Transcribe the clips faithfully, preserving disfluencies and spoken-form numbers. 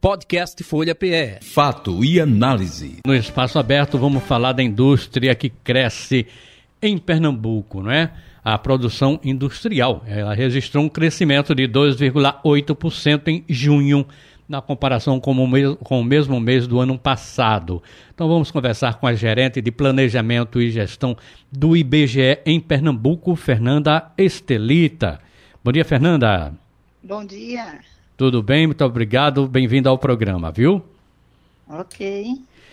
Podcast Folha P E. Fato e análise. No espaço aberto vamos falar da indústria que cresce em Pernambuco, não é? A produção industrial, ela registrou um crescimento de dois vírgula oito por cento em junho, na comparação com o, mes- com o mesmo mês do ano passado. Então vamos conversar com a gerente de Planejamento e Gestão do I B G E em Pernambuco, Fernanda Estelita. Bom dia, Fernanda. Bom dia. Tudo bem? Muito obrigado. Bem-vindo ao programa, viu? Ok.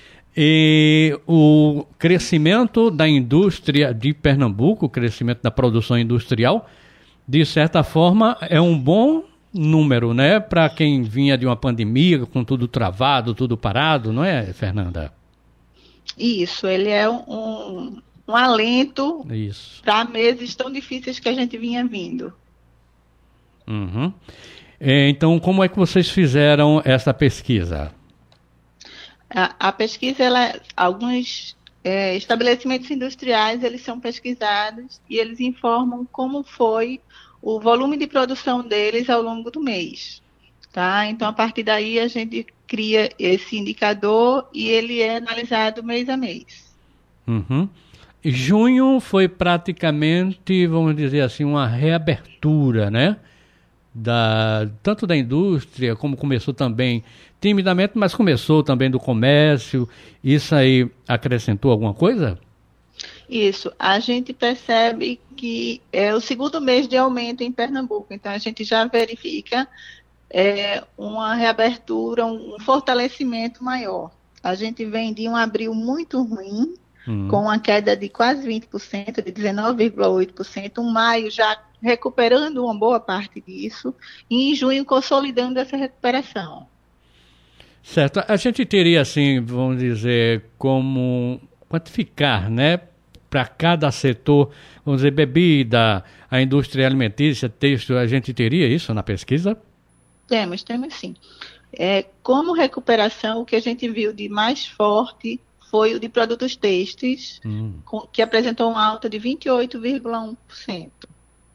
E o crescimento da indústria de Pernambuco, o crescimento da produção industrial, de certa forma, é um bom número, né? Para quem vinha de uma pandemia, com tudo travado, tudo parado, não é, Fernanda? Isso, ele é um, um alento para meses tão difíceis que a gente vinha vindo. Uhum. Então, como é que vocês fizeram essa pesquisa? A, a pesquisa, ela, alguns é, estabelecimentos industriais, eles são pesquisados e eles informam como foi o volume de produção deles ao longo do mês. Tá? Então, a partir daí, a gente cria esse indicador e ele é analisado mês a mês. Uhum. Junho foi praticamente, vamos dizer assim, uma reabertura, né? Da, tanto da indústria, como começou também timidamente, mas começou também do comércio. Isso aí acrescentou alguma coisa? Isso, a gente percebe que é o segundo mês de aumento em Pernambuco, então a gente já verifica é, uma reabertura, um fortalecimento maior. A gente vem de um abril muito ruim, hum. com uma queda de quase vinte por cento, de dezenove vírgula oito por cento, um maio já recuperando uma boa parte disso, e em junho consolidando essa recuperação. Certo. A gente teria, assim, vamos dizer, como quantificar, né, para cada setor, vamos dizer, bebida, a indústria alimentícia, têxtil, a gente teria isso na pesquisa? Temos, temos sim. É, como recuperação, o que a gente viu de mais forte foi o de produtos têxteis, hum. com, que apresentou uma alta de vinte e oito vírgula um por cento.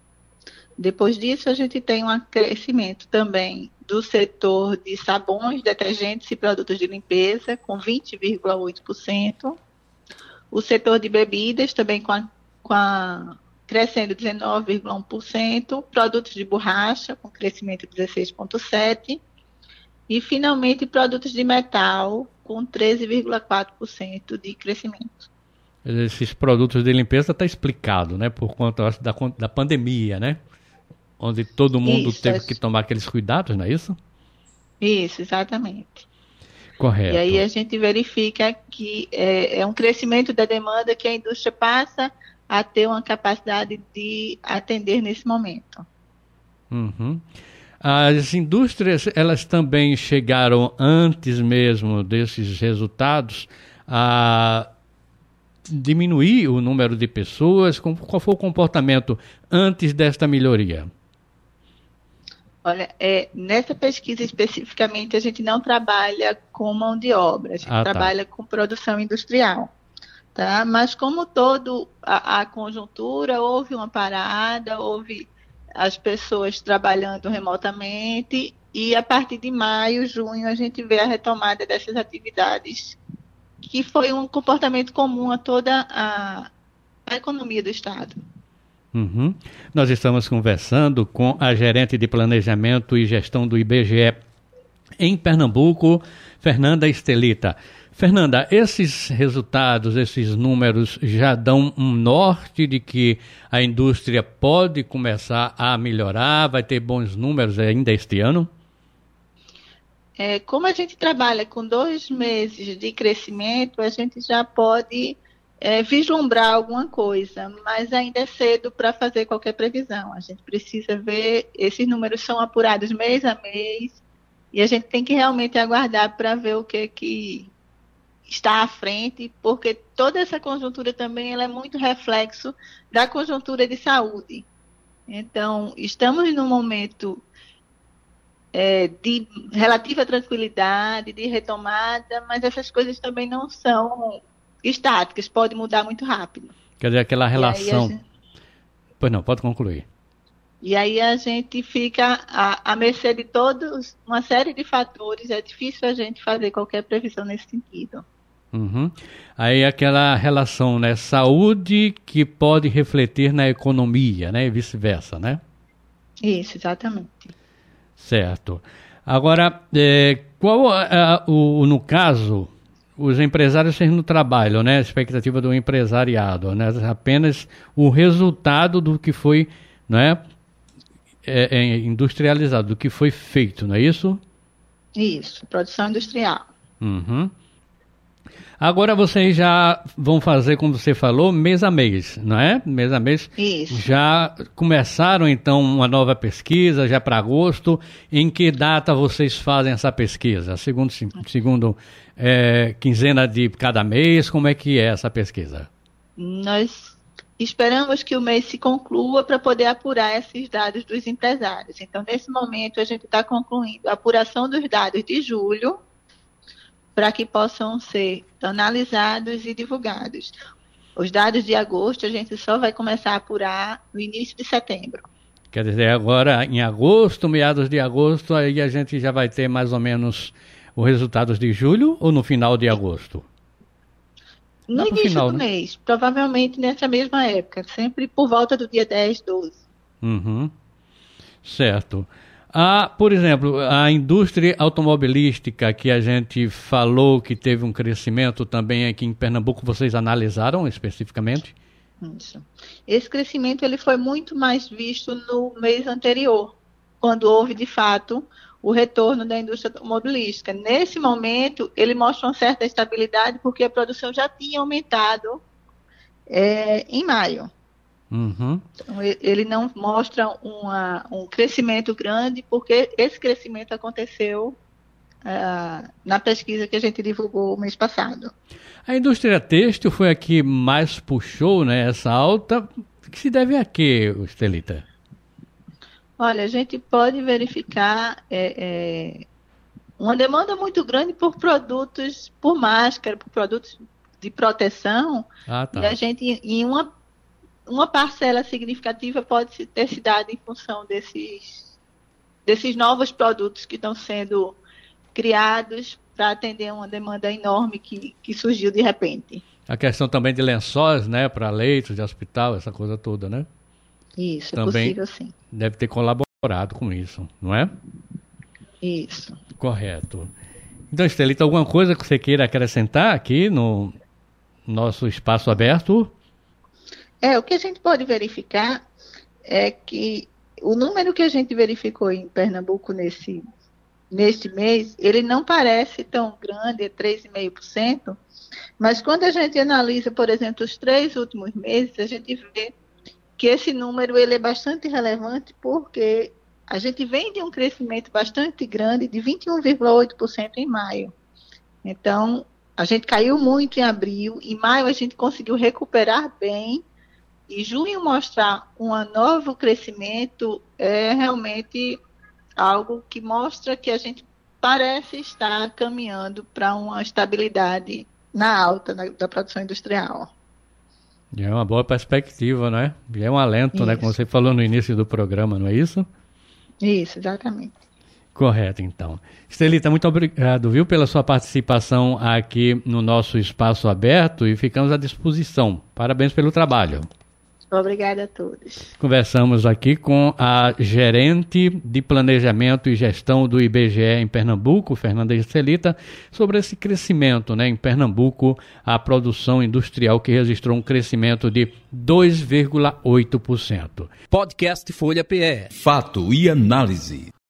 Depois disso, a gente tem um crescimento também do setor de sabões, detergentes e produtos de limpeza, com vinte vírgula oito por cento. O setor de bebidas, também com a, com a, crescendo dezenove vírgula um por cento. Produtos de borracha, com crescimento de dezesseis vírgula sete por cento. E, finalmente, produtos de metal, com treze vírgula quatro por cento de crescimento. Esses produtos de limpeza está explicado, né? Por conta acho, da, da pandemia, né? Onde todo mundo isso, teve é... que tomar aqueles cuidados, não é isso? Isso, exatamente. Correto. E aí a gente verifica que é, é um crescimento da demanda que a indústria passa a ter uma capacidade de atender nesse momento. Uhum. As indústrias, elas também chegaram antes mesmo desses resultados a diminuir o número de pessoas? Qual foi o comportamento antes desta melhoria? Olha, é, nessa pesquisa especificamente a gente não trabalha com mão de obra, a gente ah, trabalha tá. com produção industrial, tá? Mas como todo a, a conjuntura, houve uma parada, houve as pessoas trabalhando remotamente e a partir de maio, junho, a gente vê a retomada dessas atividades, que foi um comportamento comum a toda a, a economia do Estado. Uhum. Nós estamos conversando com a gerente de Planejamento e Gestão do I B G E em Pernambuco, Fernanda Estelita. Fernanda, esses resultados, esses números já dão um norte de que a indústria pode começar a melhorar, vai ter bons números ainda este ano? É, como a gente trabalha com dois meses de crescimento, a gente já pode é, vislumbrar alguma coisa, mas ainda é cedo para fazer qualquer previsão. A gente precisa ver, esses números são apurados mês a mês, e a gente tem que realmente aguardar para ver o que, que está à frente, porque toda essa conjuntura também ela é muito reflexo da conjuntura de saúde. Então, estamos num momento É, de relativa tranquilidade, de retomada, mas essas coisas também não são estáticas, pode mudar muito rápido. Quer dizer, aquela relação... Gente... Pois não, pode concluir. E aí a gente fica à, à mercê de todos, uma série de fatores, é difícil a gente fazer qualquer previsão nesse sentido. Uhum. Aí aquela relação, né, saúde que pode refletir na economia, né, e vice-versa, né? Isso, exatamente. Certo. Agora, é, qual é, o, no caso, os empresários têm no trabalho, né, a expectativa do empresariado, né, apenas o resultado do que foi, né, é, é industrializado, do que foi feito, não é isso? Isso, produção industrial. Uhum. Agora vocês já vão fazer, como você falou, mês a mês, não é? Mês a mês. Isso. Já começaram, então, uma nova pesquisa, já para agosto. Em que data vocês fazem essa pesquisa? Segundo, segundo é, quinzena de cada mês, como é que é essa pesquisa? Nós esperamos que o mês se conclua para poder apurar esses dados dos empresários. Então, nesse momento, a gente está concluindo a apuração dos dados de julho, para que possam ser analisados e divulgados. Os dados de agosto a gente só vai começar a apurar no início de setembro. Quer dizer, agora em agosto, meados de agosto, aí a gente já vai ter mais ou menos os resultados de julho ou no final de agosto? No início final, do né? mês, provavelmente nessa mesma época, sempre por volta do dia dez, doze. Uhum. Certo. Ah, por exemplo, a indústria automobilística que a gente falou que teve um crescimento também aqui em Pernambuco, vocês analisaram especificamente? Isso. Esse crescimento ele foi muito mais visto no mês anterior, quando houve de fato o retorno da indústria automobilística. Nesse momento, ele mostra uma certa estabilidade porque a produção já tinha aumentado é, em maio. Uhum. Então, ele não mostra uma, um crescimento grande porque esse crescimento aconteceu uh, na pesquisa que a gente divulgou o mês passado. A indústria têxtil foi a que mais puxou, né, essa alta. O que se deve a quê, Estelita? Olha, a gente pode verificar é, é, uma demanda muito grande por produtos, por máscara, por produtos de proteção. Ah, tá. E a gente, em uma, uma parcela significativa, pode ter se dado em função desses, desses novos produtos que estão sendo criados para atender uma demanda enorme que, que surgiu de repente. A questão também de lençóis, né, para leitos de hospital, essa coisa toda, né? Isso, também é possível sim. Deve ter colaborado com isso, não é? Isso. Correto. Então, Estelita, alguma coisa que você queira acrescentar aqui no nosso espaço aberto? É, o que a gente pode verificar é que o número que a gente verificou em Pernambuco nesse, neste mês, ele não parece tão grande, é três vírgula cinco por cento, mas quando a gente analisa, por exemplo, os três últimos meses, a gente vê que esse número ele é bastante relevante porque a gente vem de um crescimento bastante grande de vinte e um vírgula oito por cento em maio. Então, a gente caiu muito em abril, em maio a gente conseguiu recuperar bem, e junho mostrar um novo crescimento é realmente algo que mostra que a gente parece estar caminhando para uma estabilidade na alta na, da produção industrial. É uma boa perspectiva, né? É um alento, isso, né? Como você falou no início do programa, não é isso? Isso, exatamente. Correto, então. Estelita, muito obrigado, viu, pela sua participação aqui no nosso espaço aberto e ficamos à disposição. Parabéns pelo trabalho. Obrigada a todos. Conversamos aqui com a gerente de planejamento e gestão do I B G E em Pernambuco, Fernanda Estelita, sobre esse crescimento, né, em Pernambuco, a produção industrial que registrou um crescimento de dois vírgula oito por cento. Podcast Folha P E. Fato e análise.